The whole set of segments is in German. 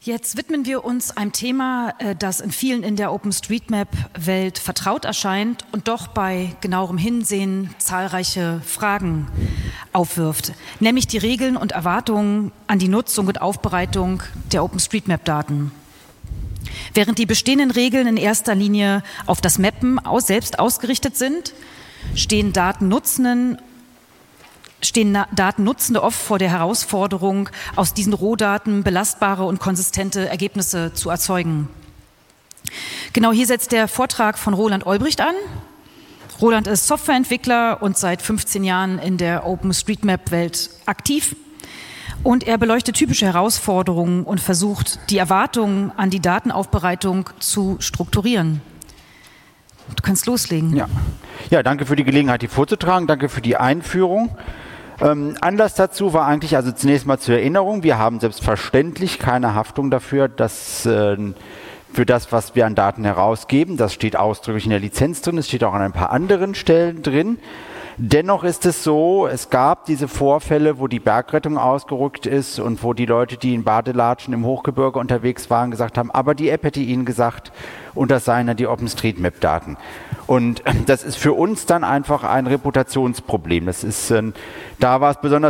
Jetzt widmen wir uns einem Thema, das in vielen in der OpenStreetMap-Welt vertraut erscheint und doch bei genauerem Hinsehen zahlreiche Fragen aufwirft, nämlich die Regeln und Erwartungen an die Nutzung und Aufbereitung der OpenStreetMap-Daten. Während die bestehenden Regeln in erster Linie auf das Mappen selbst ausgerichtet sind, stehen Datennutzende oft vor der Herausforderung, aus diesen Rohdaten belastbare und konsistente Ergebnisse zu erzeugen. Genau hier setzt der Vortrag von Roland Olbricht an. Roland ist Softwareentwickler und seit 15 Jahren in der OpenStreetMap-Welt aktiv. Und er beleuchtet typische Herausforderungen und versucht, die Erwartungen an die Datenaufbereitung zu strukturieren. Du kannst loslegen. Ja, danke für die Gelegenheit, die vorzutragen. Danke für die Einführung. Anlass dazu war eigentlich, also zunächst mal zur Erinnerung, wir haben selbstverständlich keine Haftung dafür, dass für das, was wir an Daten herausgeben. Das steht ausdrücklich in der Lizenz drin, es steht auch an ein paar anderen Stellen drin. Dennoch ist es so, es gab diese Vorfälle, wo die Bergrettung ausgerückt ist und wo die Leute, die in Badelatschen im Hochgebirge unterwegs waren, gesagt haben, aber die App hätte ihnen gesagt, und das seien dann die OpenStreetMap-Daten. Und das ist für uns dann einfach ein Reputationsproblem. Das ist, da war es besonders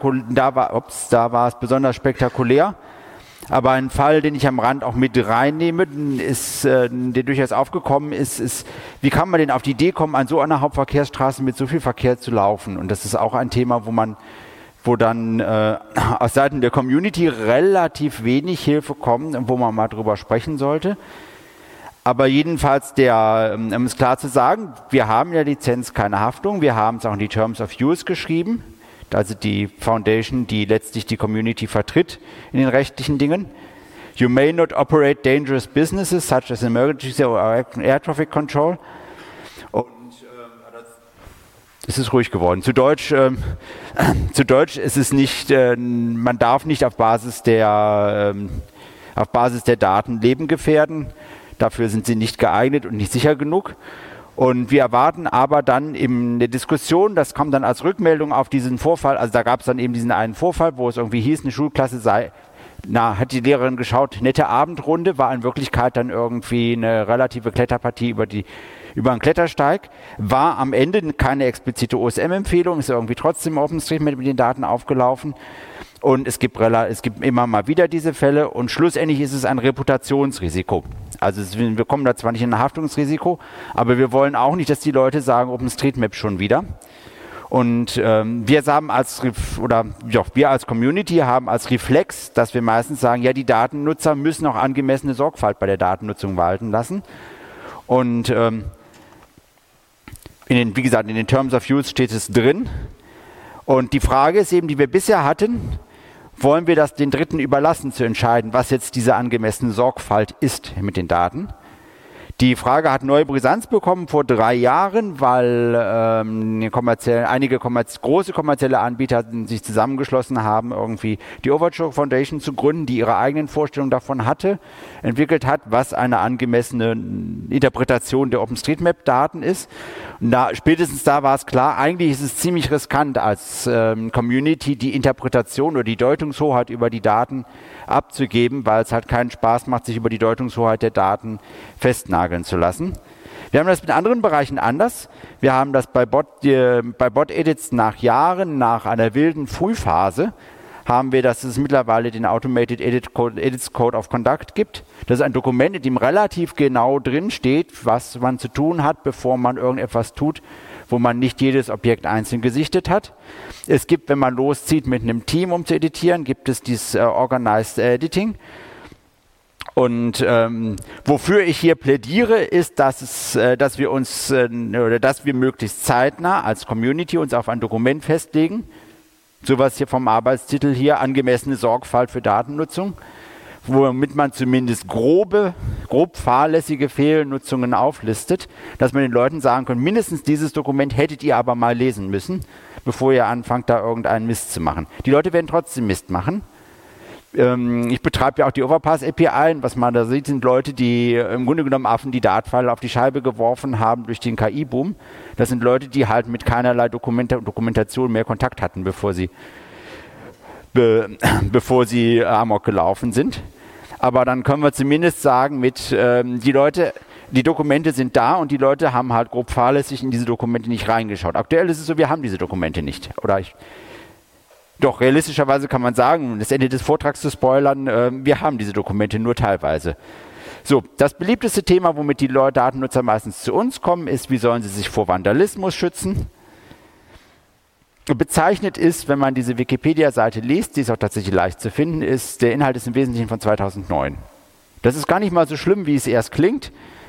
spektakulär. Aber ein Fall, den ich am Rand auch mit reinnehme, ist, der durchaus aufgekommen ist, wie kann man denn auf die Idee kommen, an so einer Hauptverkehrsstraße mit so viel Verkehr zu laufen? Und das ist auch ein Thema, wo dann aus Seiten der Community relativ wenig Hilfe kommt und wo man mal drüber sprechen sollte. Aber jedenfalls, um es klar zu sagen, wir haben in der Lizenz keine Haftung, wir haben es auch in die Terms of Use geschrieben. Also die Foundation, die letztlich die Community vertritt in den rechtlichen Dingen. You may not operate dangerous businesses such as emergency or air traffic control. Und es ist ruhig geworden. Zu Deutsch ist es nicht, man darf nicht auf Basis der Daten Leben gefährden. Dafür sind sie nicht geeignet und nicht sicher genug. Und wir erwarten aber dann in der Diskussion, das kommt dann als Rückmeldung auf diesen Vorfall, also da gab es dann eben diesen einen Vorfall, wo es irgendwie hieß, eine Schulklasse hat die Lehrerin geschaut, nette Abendrunde, war in Wirklichkeit dann irgendwie eine relative Kletterpartie über einen Klettersteig, war am Ende keine explizite OSM-Empfehlung, ist irgendwie trotzdem OpenStreetMap mit den Daten aufgelaufen. Und es gibt immer mal wieder diese Fälle und schlussendlich ist es ein Reputationsrisiko. Also wir kommen da zwar nicht in ein Haftungsrisiko, aber wir wollen auch nicht, dass die Leute sagen, OpenStreetMap schon wieder. Und wir als Community haben als Reflex, dass wir meistens sagen, ja, die Datennutzer müssen auch angemessene Sorgfalt bei der Datennutzung walten lassen. Und wie gesagt, in den Terms of Use steht es drin. Und die Frage ist eben, die wir bisher hatten, wollen wir das den Dritten überlassen zu entscheiden, was jetzt diese angemessene Sorgfalt ist mit den Daten? Die Frage hat neue Brisanz bekommen vor 3 Jahren, weil einige große kommerzielle Anbieter sich zusammengeschlossen haben, irgendwie die Overture Foundation zu gründen, die ihre eigenen Vorstellungen davon entwickelt hat, was eine angemessene Interpretation der OpenStreetMap-Daten ist. Und spätestens da war es klar, eigentlich ist es ziemlich riskant als Community die Interpretation oder die Deutungshoheit über die Daten abzugeben, weil es halt keinen Spaß macht, sich über die Deutungshoheit der Daten festnageln zu lassen. Wir haben das mit anderen Bereichen anders. Wir haben das bei Bot-Edits nach Jahren, nach einer wilden Frühphase, haben wir, dass es mittlerweile den Automated Edits Code of Conduct gibt. Das ist ein Dokument, in dem relativ genau drin steht, was man zu tun hat, bevor man irgendetwas tut, wo man nicht jedes Objekt einzeln gesichtet hat. Es gibt, wenn man loszieht mit einem Team, um zu editieren, gibt es dieses Organized Editing. Und wofür ich hier plädiere, ist, dass wir möglichst zeitnah als Community uns auf ein Dokument festlegen, sowas hier vom Arbeitstitel hier, angemessene Sorgfalt für Datennutzung, womit man zumindest grob fahrlässige Fehlnutzungen auflistet, dass man den Leuten sagen kann, mindestens dieses Dokument hättet ihr aber mal lesen müssen, bevor ihr anfangt, da irgendeinen Mist zu machen. Die Leute werden trotzdem Mist machen. Ich betreibe ja auch die Overpass-API, und was man da sieht, sind Leute, die im Grunde genommen Affen die Datpfeile auf die Scheibe geworfen haben durch den KI-Boom. Das sind Leute, die halt mit keinerlei Dokumentation mehr Kontakt hatten, bevor sie Amok gelaufen sind. Aber dann können wir zumindest sagen, die Dokumente sind da und die Leute haben halt grob fahrlässig in diese Dokumente nicht reingeschaut. Aktuell ist es so, wir haben diese Dokumente nicht. Doch realistischerweise kann man sagen, um das Ende des Vortrags zu spoilern, wir haben diese Dokumente nur teilweise. So, das beliebteste Thema, womit die Datennutzer meistens zu uns kommen, ist, wie sollen sie sich vor Vandalismus schützen? Bezeichnet ist, wenn man diese Wikipedia-Seite liest, die ist auch tatsächlich leicht zu finden, ist, der Inhalt ist im Wesentlichen von 2009. Das ist gar nicht mal so schlimm, wie es erst klingt,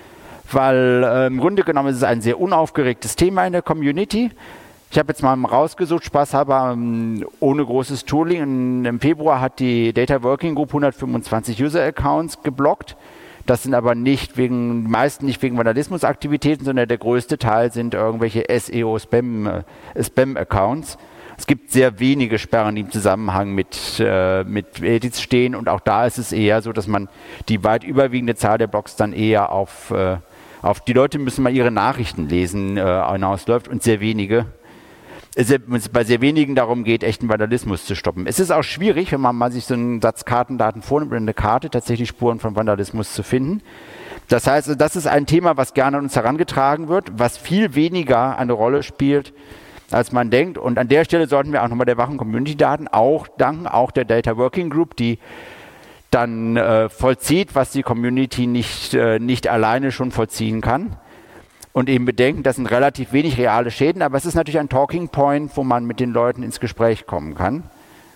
weil im Grunde genommen ist es ein sehr unaufgeregtes Thema in der Community. Ich habe jetzt mal rausgesucht, spaßhalber, ohne großes Tooling. Im Februar hat die Data Working Group 125 User-Accounts geblockt. Das sind aber meist nicht wegen Vandalismusaktivitäten, sondern der größte Teil sind irgendwelche SEO-Spam-Accounts. Es gibt sehr wenige Sperren, die im Zusammenhang mit Edits stehen, und auch da ist es eher so, dass man die weit überwiegende Zahl der Blogs dann eher auf die Leute müssen mal ihre Nachrichten lesen hinausläuft, und sehr wenige. Es bei sehr wenigen darum geht, echten Vandalismus zu stoppen. Es ist auch schwierig, wenn man mal sich so einen Satz Kartendaten vornimmt oder eine Karte, tatsächlich Spuren von Vandalismus zu finden. Das heißt, das ist ein Thema, was gerne an uns herangetragen wird, was viel weniger eine Rolle spielt, als man denkt. Und an der Stelle sollten wir auch nochmal der wachen Community-Daten danken, auch der Data Working Group, die dann vollzieht, was die Community nicht alleine schon vollziehen kann. Und eben bedenken, das sind relativ wenig reale Schäden, aber es ist natürlich ein Talking Point, wo man mit den Leuten ins Gespräch kommen kann.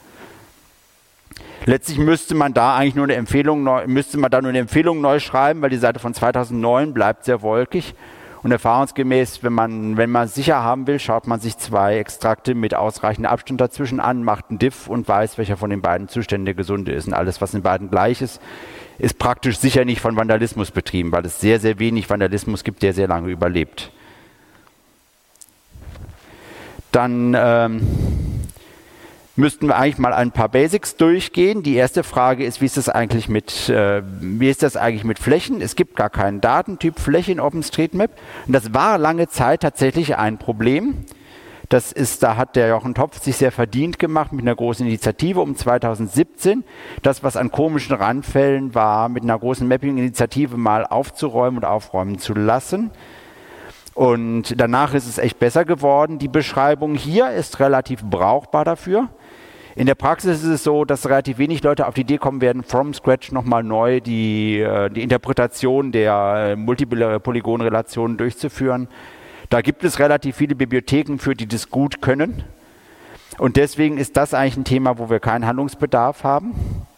Letztlich müsste man da eigentlich nur eine Empfehlung neu schreiben, weil die Seite von 2009 bleibt sehr wolkig. Und erfahrungsgemäß, wenn man es sicher haben will, schaut man sich 2 Extrakte mit ausreichendem Abstand dazwischen an, macht einen Diff und weiß, welcher von den beiden Zuständen der gesunde ist. Und alles, was in beiden gleich ist praktisch sicher nicht von Vandalismus betrieben, weil es sehr, sehr wenig Vandalismus gibt, der sehr lange überlebt. Dann müssten wir eigentlich mal ein paar Basics durchgehen. Die erste Frage ist, wie ist das eigentlich mit Flächen? Es gibt gar keinen Datentyp Fläche in OpenStreetMap. Und das war lange Zeit tatsächlich ein Problem. Da hat der Jochen Topf sich sehr verdient gemacht mit einer großen Initiative um 2017. Das, was an komischen Randfällen war, mit einer großen Mapping-Initiative mal aufzuräumen und aufräumen zu lassen. Und danach ist es echt besser geworden. Die Beschreibung hier ist relativ brauchbar dafür. In der Praxis ist es so, dass relativ wenig Leute auf die Idee kommen werden, from scratch nochmal neu die Interpretation der Multiple-Polygon-Relationen durchzuführen. Da gibt es relativ viele Bibliotheken für, die das gut können. Und deswegen ist das eigentlich ein Thema, wo wir keinen Handlungsbedarf haben.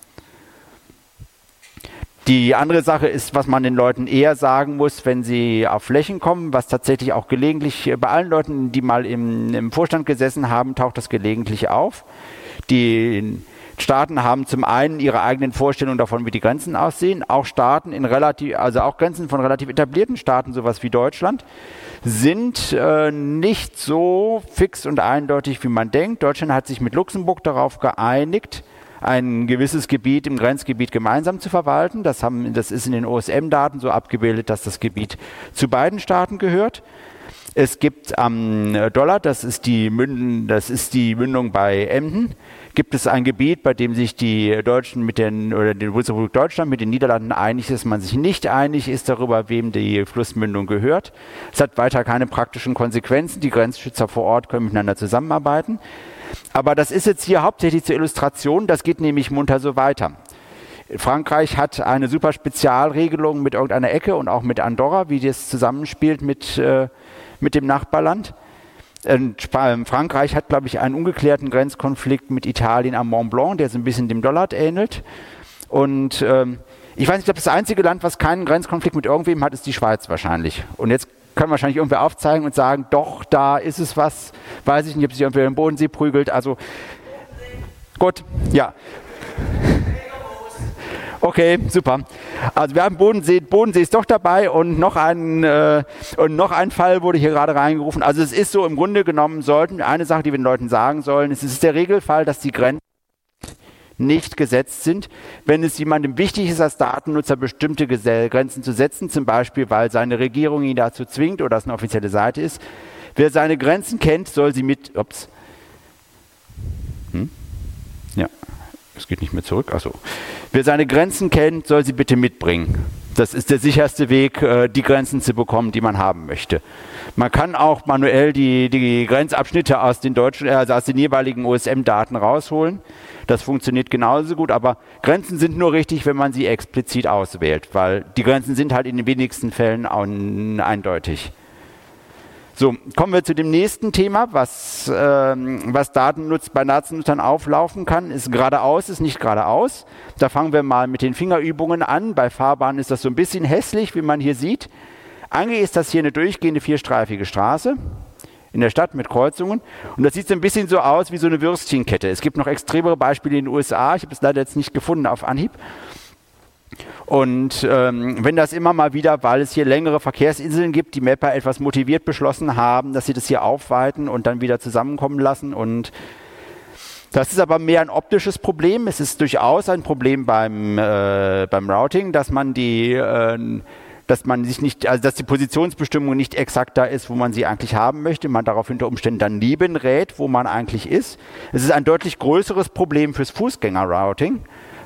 Die andere Sache ist, was man den Leuten eher sagen muss, wenn sie auf Flächen kommen, was tatsächlich auch gelegentlich bei allen Leuten, die mal im Vorstand gesessen haben, taucht das gelegentlich auf. Die Staaten haben zum einen ihre eigenen Vorstellungen davon, wie die Grenzen aussehen. Auch auch Grenzen von relativ etablierten Staaten, sowas wie Deutschland, sind nicht so fix und eindeutig, wie man denkt. Deutschland hat sich mit Luxemburg darauf geeinigt, ein gewisses Gebiet im Grenzgebiet gemeinsam zu verwalten. Das ist in den OSM-Daten so abgebildet, dass das Gebiet zu beiden Staaten gehört. Es gibt am Dollard, das ist die Mündung bei Emden, gibt es ein Gebiet, bei dem sich die Deutschen die Bundesrepublik Deutschland mit den Niederlanden einig ist, man sich nicht einig ist darüber, wem die Flussmündung gehört. Es hat weiter keine praktischen Konsequenzen. Die Grenzschützer vor Ort können miteinander zusammenarbeiten. Aber das ist jetzt hier hauptsächlich zur Illustration, das geht nämlich munter so weiter. Frankreich hat eine super Spezialregelung mit irgendeiner Ecke und auch mit Andorra, wie das zusammenspielt mit dem Nachbarland. Frankreich hat, glaube ich, einen ungeklärten Grenzkonflikt mit Italien am Mont Blanc, der so ein bisschen dem Dollard ähnelt. Und ich weiß nicht, ich glaube, das einzige Land, was keinen Grenzkonflikt mit irgendwem hat, ist die Schweiz wahrscheinlich. Und jetzt kann wahrscheinlich irgendwer aufzeigen und sagen, doch, da ist es was, weiß ich nicht, ob sich irgendwer im Bodensee prügelt. Also, gut, ja. Okay, super. Also wir haben Bodensee ist doch dabei und noch ein Fall wurde hier gerade reingerufen. Also es ist so, im Grunde genommen eine Sache, die wir den Leuten sagen sollen, es ist der Regelfall, dass die Grenzen nicht gesetzt sind. Wenn es jemandem wichtig ist, als Datennutzer bestimmte Grenzen zu setzen, zum Beispiel, weil seine Regierung ihn dazu zwingt oder es eine offizielle Seite ist, wer seine Grenzen kennt, soll sie Es geht nicht mehr zurück. Achso. Wer seine Grenzen kennt, soll sie bitte mitbringen. Das ist der sicherste Weg, die Grenzen zu bekommen, die man haben möchte. Man kann auch manuell die Grenzabschnitte aus den deutschen, also aus den jeweiligen OSM-Daten rausholen. Das funktioniert genauso gut, aber Grenzen sind nur richtig, wenn man sie explizit auswählt, weil die Grenzen sind halt in den wenigsten Fällen eindeutig. So, kommen wir zu dem nächsten Thema, was bei Datennutzern auflaufen kann, ist geradeaus, ist nicht geradeaus. Da fangen wir mal mit den Fingerübungen an. Bei Fahrbahnen ist das so ein bisschen hässlich, wie man hier sieht. Eigentlich ist das hier eine durchgehende vierstreifige Straße in der Stadt mit Kreuzungen. Und das sieht so ein bisschen so aus wie so eine Würstchenkette. Es gibt noch extremere Beispiele in den USA. Ich habe es leider jetzt nicht gefunden auf Anhieb. Und wenn das immer mal wieder, weil es hier längere Verkehrsinseln gibt, die Mapper etwas motiviert beschlossen haben, dass sie das hier aufweiten und dann wieder zusammenkommen lassen. Und das ist aber mehr ein optisches Problem. Es ist durchaus ein Problem beim Routing, dass die Positionsbestimmung nicht exakt da ist, wo man sie eigentlich haben möchte. Man darauf unter Umständen daneben rät, wo man eigentlich ist. Es ist ein deutlich größeres Problem fürs Fußgänger-Routing,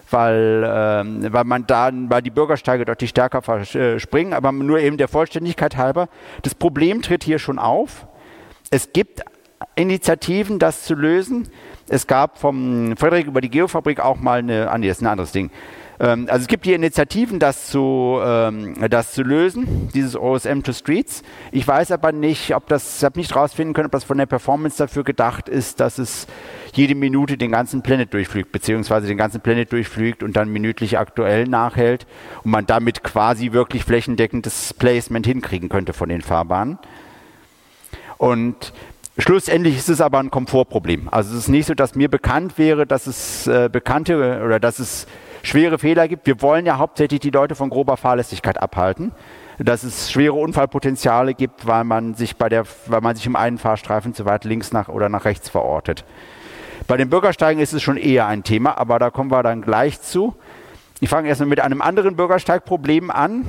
weil die Bürgersteige deutlich stärker verspringen, aber nur eben der Vollständigkeit halber. Das Problem tritt hier schon auf. Es gibt Initiativen, das zu lösen. Es gab vom Frederik über die Geofabrik auch mal das ist ein anderes Ding. Also es gibt hier Initiativen, das zu lösen, dieses OSM to Streets. Ich weiß aber nicht, ich habe nicht rausfinden können, ob das von der Performance dafür gedacht ist, dass es jede Minute den ganzen Planet durchflügt, beziehungsweise den ganzen Planet durchflügt und dann minütlich aktuell nachhält und man damit quasi wirklich flächendeckendes Placement hinkriegen könnte von den Fahrbahnen. Und schlussendlich ist es aber ein Komfortproblem. Also es ist nicht so, dass mir bekannt wäre, dass es dass es schwere Fehler gibt. Wir wollen ja hauptsächlich die Leute von grober Fahrlässigkeit abhalten. Dass es schwere Unfallpotenziale gibt, weil man sich im einen Fahrstreifen zu weit links nach rechts verortet. Bei den Bürgersteigen ist es schon eher ein Thema, aber da kommen wir dann gleich zu. Ich fange erstmal mit einem anderen Bürgersteigproblem an,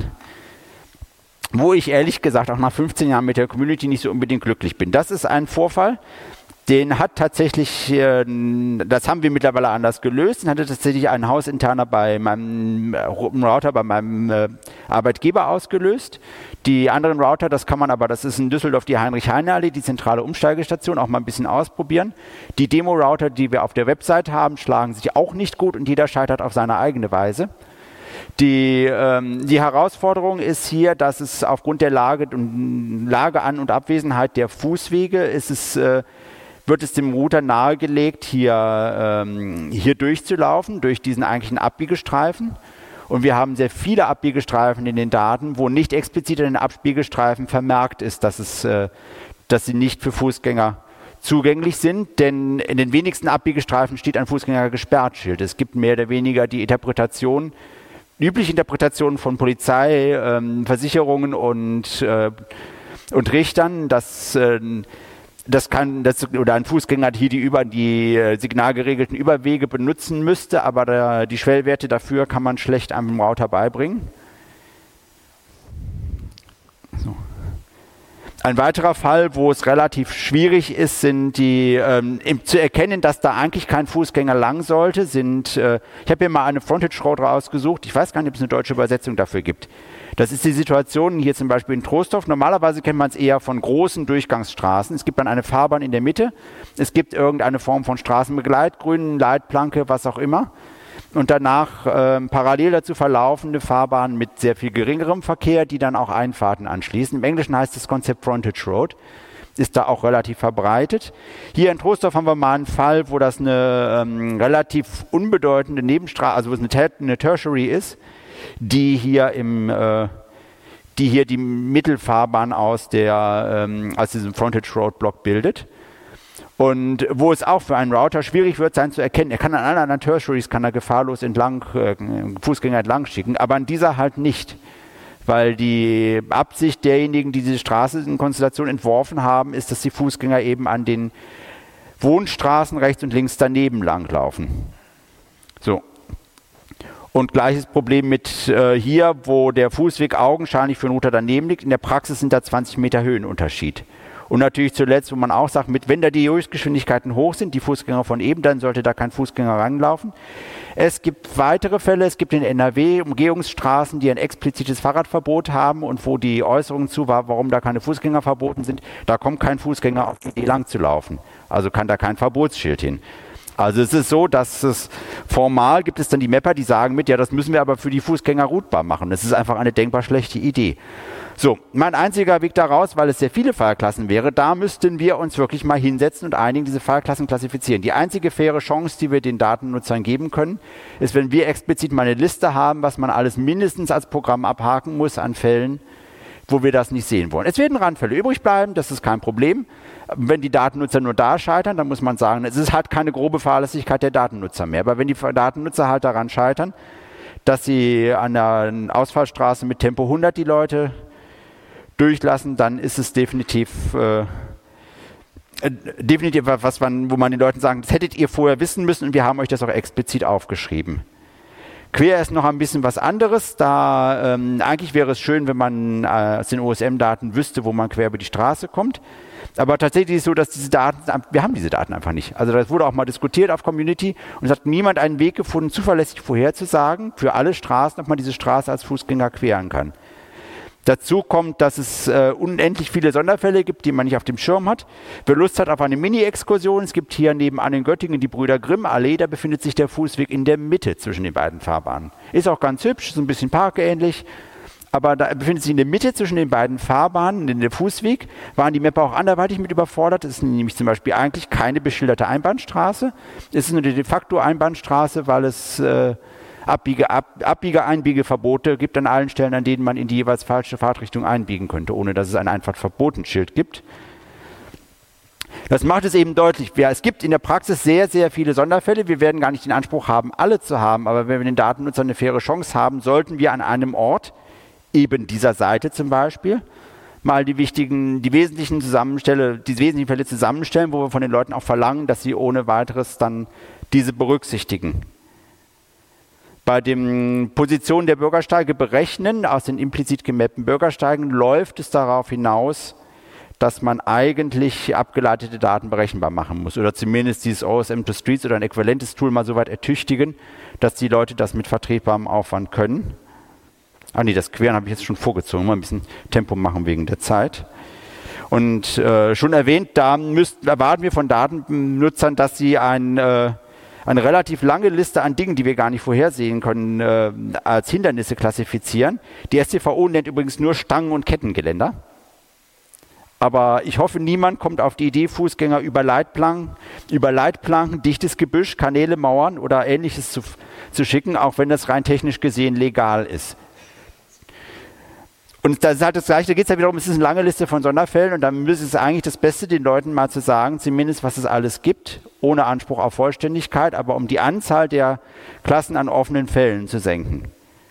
wo ich ehrlich gesagt auch nach 15 Jahren mit der Community nicht so unbedingt glücklich bin. Das ist ein Vorfall, den hat tatsächlich, das haben wir mittlerweile anders gelöst, den hatte tatsächlich ein Hausinterner bei meinem Router, bei meinem Arbeitgeber ausgelöst. Die anderen Router, das ist in Düsseldorf die Heinrich-Heine-Allee, die zentrale Umsteigestation, auch mal ein bisschen ausprobieren. Die Demo-Router, die wir auf der Website haben, schlagen sich auch nicht gut und jeder scheitert auf seine eigene Weise. Die Herausforderung ist hier, dass es aufgrund der Lage an- und Abwesenheit der Fußwege wird es dem Router nahegelegt, hier durchzulaufen, durch diesen eigentlichen Abbiegestreifen. Und wir haben sehr viele Abbiegestreifen in den Daten, wo nicht explizit in den Abbiegestreifen vermerkt ist, dass sie nicht für Fußgänger zugänglich sind, denn in den wenigsten Abbiegestreifen steht ein Fußgängergesperrt-Schild. Es gibt mehr oder weniger die übliche Interpretation von Polizei, Versicherungen und Richtern, oder ein Fußgänger hier die signalgeregelten Überwege benutzen müsste, aber die Schwellwerte dafür kann man schlecht einem Router beibringen. So. Ein weiterer Fall, wo es relativ schwierig ist, sind zu erkennen, dass da eigentlich kein Fußgänger lang sollte, ich habe hier mal eine Frontage Road rausgesucht, ich weiß gar nicht, ob es eine deutsche Übersetzung dafür gibt. Das ist die Situation hier zum Beispiel in Trostorf. Normalerweise kennt man es eher von großen Durchgangsstraßen. Es gibt dann eine Fahrbahn in der Mitte. Es gibt irgendeine Form von Straßenbegleitgrün, Leitplanke, was auch immer. Und danach parallel dazu verlaufende Fahrbahnen mit sehr viel geringerem Verkehr, die dann auch Einfahrten anschließen. Im Englischen heißt das Konzept Frontage Road. Ist da auch relativ verbreitet. Hier in Trostorf haben wir mal einen Fall, wo das eine relativ unbedeutende Nebenstraße, also wo es eine Tertiary ist, die hier die Mittelfahrbahn aus diesem Frontage Road Block bildet. Und wo es auch für einen Router schwierig wird sein zu erkennen, er kann an allen anderen Tertiaries gefahrlos Fußgänger entlang schicken, aber an dieser halt nicht. Weil die Absicht derjenigen, die diese Straßenkonstellation entworfen haben, ist, dass die Fußgänger eben an den Wohnstraßen rechts und links daneben langlaufen. So. Und gleiches Problem mit hier, wo der Fußweg augenscheinlich für einen Router daneben liegt. In der Praxis sind da 20 Meter Höhenunterschied. Und natürlich zuletzt, wo man auch sagt, wenn da die Höchstgeschwindigkeiten hoch sind, die Fußgänger von eben, dann sollte da kein Fußgänger ranlaufen. Es gibt weitere Fälle, es gibt in NRW Umgehungsstraßen, die ein explizites Fahrradverbot haben und wo die Äußerung zu war, warum da keine Fußgänger verboten sind, da kommt kein Fußgänger auf die Idee lang zu laufen. Also kann da kein Verbotsschild hin. Also es ist so, dass es formal gibt es dann die Mapper, die sagen ja, das müssen wir aber für die Fußgänger routbar machen. Das ist einfach eine denkbar schlechte Idee. So, mein einziger Weg daraus, weil es sehr viele Fahrklassen wäre, da müssten wir uns wirklich mal hinsetzen und einigen, diese Fahrklassen klassifizieren. Die einzige faire Chance, die wir den Datennutzern geben können, ist, wenn wir explizit mal eine Liste haben, was man alles mindestens als Programm abhaken muss an Fällen, wo wir das nicht sehen wollen. Es werden Randfälle übrig bleiben, das ist kein Problem. Wenn die Datennutzer nur da scheitern, dann muss man sagen, es ist halt keine grobe Fahrlässigkeit der Datennutzer mehr. Aber wenn die Datennutzer halt daran scheitern, dass sie an einer Ausfallstraße mit Tempo 100 die Leute durchlassen, dann ist es definitiv was, wo man den Leuten sagen, das hättet ihr vorher wissen müssen und wir haben euch das auch explizit aufgeschrieben. Quer ist noch ein bisschen was anderes. Eigentlich wäre es schön, wenn man aus den OSM-Daten wüsste, wo man quer über die Straße kommt. Aber tatsächlich ist es so, dass wir haben diese Daten einfach nicht. Also das wurde auch mal diskutiert auf Community und es hat niemand einen Weg gefunden, zuverlässig vorherzusagen für alle Straßen, ob man diese Straße als Fußgänger queren kann. Dazu kommt, dass es unendlich viele Sonderfälle gibt, die man nicht auf dem Schirm hat. Wer Lust hat auf eine Mini-Exkursion, es gibt hier nebenan in Göttingen die Brüder Grimm Allee, da befindet sich der Fußweg in der Mitte zwischen den beiden Fahrbahnen. Ist auch ganz hübsch, ist ein bisschen parkähnlich, aber da befindet sich in der Mitte zwischen den beiden Fahrbahnen, in der Fußweg, waren die Mapper auch anderweitig mit überfordert. Es ist nämlich zum Beispiel eigentlich keine beschilderte Einbahnstraße. Es ist eine de facto Einbahnstraße, weil es Einbiegeverbote gibt an allen Stellen, an denen man in die jeweils falsche Fahrtrichtung einbiegen könnte, ohne dass es ein einfach Verbotenschild gibt. Das macht es eben deutlich. Es gibt in der Praxis sehr, sehr viele Sonderfälle. Wir werden gar nicht den Anspruch haben, alle zu haben, aber wenn wir den Datennutzern eine faire Chance haben, sollten wir an einem Ort, eben dieser Seite zum Beispiel, mal die wesentlichen Fälle zusammenstellen, wo wir von den Leuten auch verlangen, dass sie ohne weiteres dann diese berücksichtigen. Bei den Positionen der Bürgersteige berechnen, aus den implizit gemappten Bürgersteigen, läuft es darauf hinaus, dass man eigentlich abgeleitete Daten berechenbar machen muss. Oder zumindest dieses OSM to Streets oder ein äquivalentes Tool mal so weit ertüchtigen, dass die Leute das mit vertretbarem Aufwand können. Das Queren habe ich jetzt schon vorgezogen, mal ein bisschen Tempo machen wegen der Zeit. Und schon erwähnt, da erwarten wir von Datennutzern, dass sie eine relativ lange Liste an Dingen, die wir gar nicht vorhersehen können, als Hindernisse klassifizieren. Die StVO nennt übrigens nur Stangen- und Kettengeländer. Aber ich hoffe, niemand kommt auf die Idee, Fußgänger über Leitplanken, dichtes Gebüsch, Kanäle, Mauern oder Ähnliches zu schicken, auch wenn das rein technisch gesehen legal ist. Und das ist halt das Gleiche, da geht es ja wiederum, es ist eine lange Liste von Sonderfällen und dann ist es eigentlich das Beste, den Leuten mal zu sagen, zumindest was es alles gibt, ohne Anspruch auf Vollständigkeit, aber um die Anzahl der Klassen an offenen Fällen zu senken.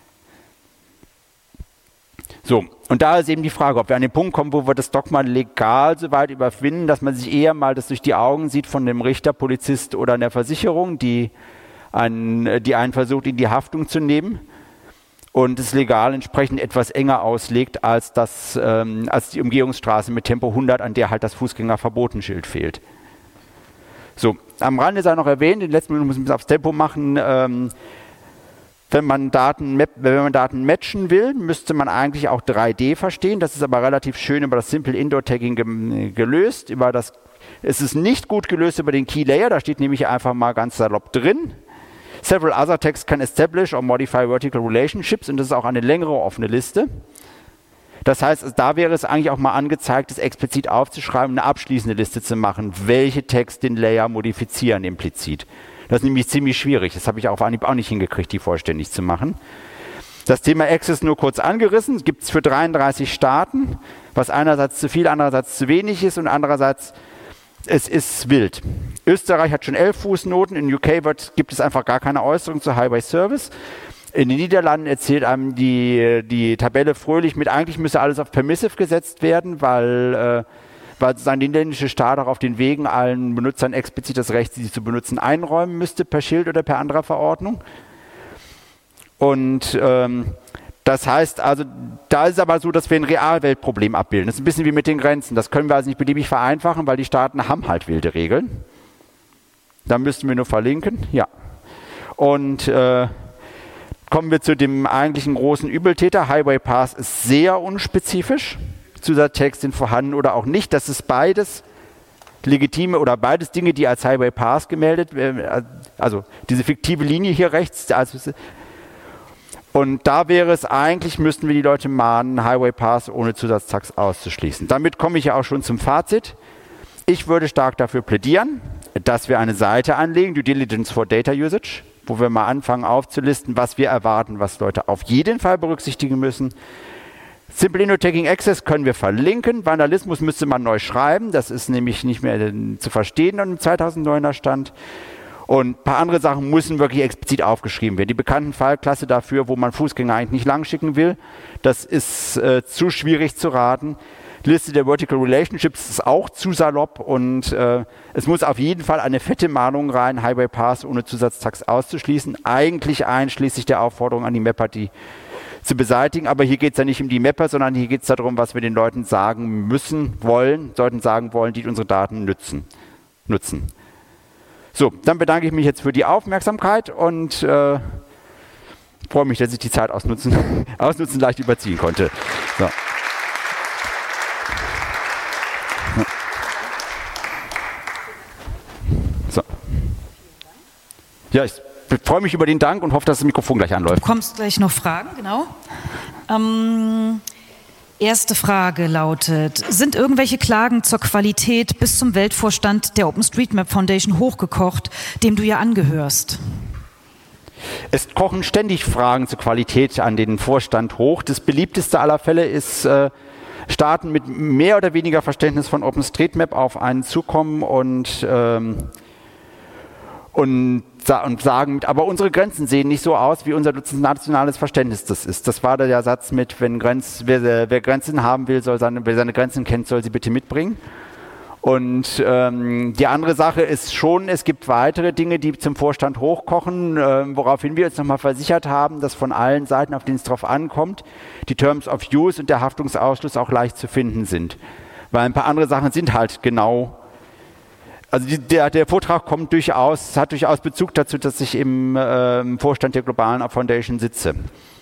So, und da ist eben die Frage, ob wir an den Punkt kommen, wo wir das Dogma legal so weit überwinden, dass man sich eher mal das durch die Augen sieht von dem Richter, Polizist oder einer Versicherung, die einen versucht, in die Haftung zu nehmen. Und es legal entsprechend etwas enger auslegt als die Umgehungsstraße mit Tempo 100, an der halt das Fußgängerverbotenschild fehlt. So, am Rande sei noch erwähnt, in den letzten Minuten muss ich ein bisschen aufs Tempo machen, wenn man Daten matchen will, müsste man eigentlich auch 3D verstehen. Das ist aber relativ schön über das Simple Indoor Tagging gelöst. Es ist nicht gut gelöst über den Key Layer, da steht nämlich einfach mal ganz salopp drin. Several other texts can establish or modify vertical relationships und das ist auch eine längere offene Liste. Das heißt, da wäre es eigentlich auch mal angezeigt, es explizit aufzuschreiben, eine abschließende Liste zu machen, welche Text den Layer modifizieren implizit. Das ist nämlich ziemlich schwierig. Das habe ich auf Anhieb auch nicht hingekriegt, die vollständig zu machen. Das Thema Access nur kurz angerissen. Es gibt es für 33 Staaten, was einerseits zu viel, andererseits zu wenig ist und andererseits es ist wild. Österreich hat schon 11 Fußnoten, in UK gibt es einfach gar keine Äußerung zu Highway Service. In den Niederlanden erzählt einem die Tabelle fröhlich mit, eigentlich müsse alles auf Permissive gesetzt werden, weil der niederländische Staat auch auf den Wegen allen Benutzern explizit das Recht, sie zu benutzen, einräumen müsste, per Schild oder per anderer Verordnung. Und Das heißt also, da ist es aber so, dass wir ein Realweltproblem abbilden. Das ist ein bisschen wie mit den Grenzen. Das können wir also nicht beliebig vereinfachen, weil die Staaten haben halt wilde Regeln. Da müssten wir nur verlinken. Ja. Und kommen wir zu dem eigentlichen großen Übeltäter. Highway Pass ist sehr unspezifisch. Zusatztext sind vorhanden oder auch nicht. Das ist beides legitime oder beides Dinge, die als Highway Pass gemeldet werden. Also diese fiktive Linie hier rechts. Und da wäre es eigentlich, müssten wir die Leute mahnen, Highway Pass ohne Zusatztax auszuschließen. Damit komme ich ja auch schon zum Fazit. Ich würde stark dafür plädieren, dass wir eine Seite anlegen, Due Diligence for Data Usage, wo wir mal anfangen aufzulisten, was wir erwarten, was Leute auf jeden Fall berücksichtigen müssen. Simple Inno Taking Access können wir verlinken. Vandalismus müsste man neu schreiben. Das ist nämlich nicht mehr zu verstehen im 2009er Stand. Und ein paar andere Sachen müssen wirklich explizit aufgeschrieben werden. Die bekannten Fallklasse dafür, wo man Fußgänger eigentlich nicht lang schicken will, das ist zu schwierig zu raten. Die Liste der Vertical Relationships ist auch zu salopp und es muss auf jeden Fall eine fette Mahnung rein, Highway Pass ohne Zusatztax auszuschließen. Eigentlich einschließlich der Aufforderung an die Mapper, die zu beseitigen. Aber hier geht es ja nicht um die Mapper, sondern hier geht es darum, was wir den Leuten sagen müssen, sollten sagen wollen, die unsere Daten nutzen. So, dann bedanke ich mich jetzt für die Aufmerksamkeit und freue mich, dass ich die Zeit ausnutzen leicht überziehen konnte. So. So. Ja, ich freue mich über den Dank und hoffe, dass das Mikrofon gleich anläuft. Du bekommst gleich noch Fragen, genau. Erste Frage lautet, sind irgendwelche Klagen zur Qualität bis zum Weltvorstand der OpenStreetMap Foundation hochgekocht, dem du ja angehörst? Es kochen ständig Fragen zur Qualität an den Vorstand hoch. Das beliebteste aller Fälle ist, Staaten mit mehr oder weniger Verständnis von OpenStreetMap auf einen zukommen und sagen, aber unsere Grenzen sehen nicht so aus, wie unser nationales Verständnis das ist. Das war der Satz mit, wer Grenzen haben will, wer seine Grenzen kennt, soll sie bitte mitbringen. Und die andere Sache ist schon, es gibt weitere Dinge, die zum Vorstand hochkochen, woraufhin wir uns nochmal versichert haben, dass von allen Seiten, auf denen es drauf ankommt, die Terms of Use und der Haftungsausschluss auch leicht zu finden sind. Weil ein paar andere Sachen sind halt genau. Also der Vortrag hat durchaus Bezug dazu, dass ich im Vorstand der Globalen Foundation sitze.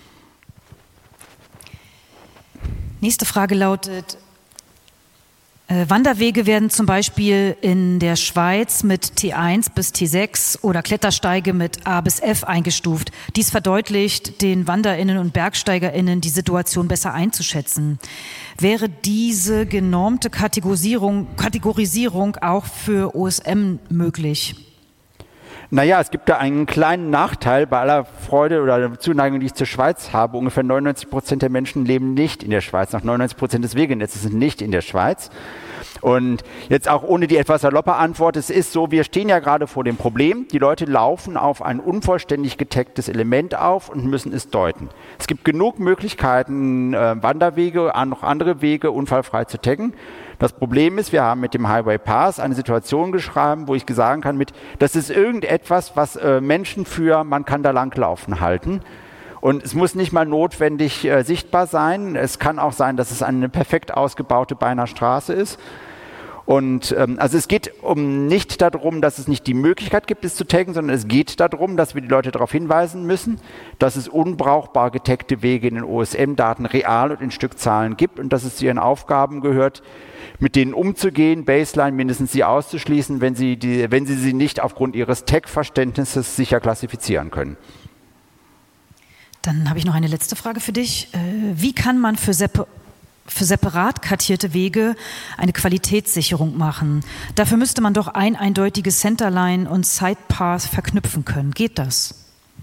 Nächste Frage lautet, Wanderwege werden zum Beispiel in der Schweiz mit T1 bis T6 oder Klettersteige mit A bis F eingestuft. Dies verdeutlicht den WanderInnen und BergsteigerInnen die Situation besser einzuschätzen. Wäre diese genormte Kategorisierung auch für OSM möglich? Naja, es gibt da einen kleinen Nachteil bei aller Freude oder Zuneigung, die ich zur Schweiz habe. Ungefähr 99% der Menschen leben nicht in der Schweiz. Noch 99% des Wegenetzes sind nicht in der Schweiz. Und jetzt auch ohne die etwas saloppe Antwort, es ist so, wir stehen ja gerade vor dem Problem, die Leute laufen auf ein unvollständig getaggtes Element auf und müssen es deuten. Es gibt genug Möglichkeiten, Wanderwege, noch andere Wege unfallfrei zu taggen. Das Problem ist, wir haben mit dem Highway Pass eine Situation geschrieben, wo ich sagen kann, das ist irgendetwas, was Menschen für man kann da langlaufen halten. Und es muss nicht mal notwendig sichtbar sein. Es kann auch sein, dass es eine perfekt ausgebaute beinahe Straße ist. Und also es geht nicht darum, dass es nicht die Möglichkeit gibt, es zu taggen, sondern es geht darum, dass wir die Leute darauf hinweisen müssen, dass es unbrauchbar getaggte Wege in den OSM-Daten real und in Stückzahlen gibt und dass es zu ihren Aufgaben gehört, mit denen umzugehen, Baseline mindestens sie auszuschließen, wenn sie nicht aufgrund ihres Tag-Verständnisses sicher klassifizieren können. Dann habe ich noch eine letzte Frage für dich. Wie kann man für separat kartierte Wege eine Qualitätssicherung machen? Dafür müsste man doch ein eindeutiges Centerline und Sidepath verknüpfen können. Geht das?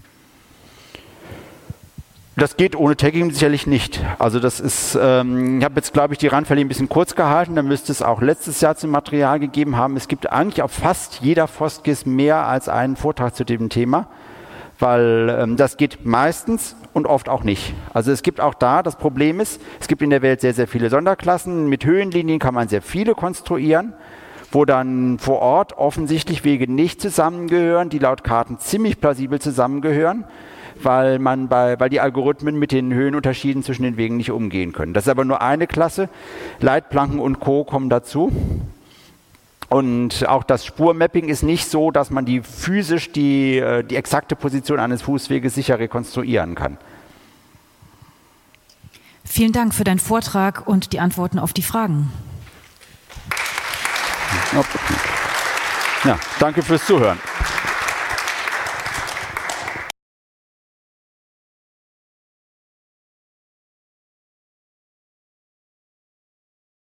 Das geht ohne Tagging sicherlich nicht. Also das ist, ich habe jetzt, glaube ich, die Randfälle ein bisschen kurz gehalten, da müsste es auch letztes Jahr zum Material gegeben haben. Es gibt eigentlich auf fast jeder FOSGIS mehr als einen Vortrag zu dem Thema, weil das geht meistens und oft auch nicht. Also es gibt auch da, das Problem ist, es gibt in der Welt sehr, sehr viele Sonderklassen. Mit Höhenlinien kann man sehr viele konstruieren, wo dann vor Ort offensichtlich Wege nicht zusammengehören, die laut Karten ziemlich plausibel zusammengehören. weil die Algorithmen mit den Höhenunterschieden zwischen den Wegen nicht umgehen können. Das ist aber nur eine Klasse. Leitplanken und Co. kommen dazu. Und auch das Spurmapping ist nicht so, dass man physisch die exakte Position eines Fußweges sicher rekonstruieren kann. Vielen Dank für deinen Vortrag und die Antworten auf die Fragen. Ja, danke fürs Zuhören.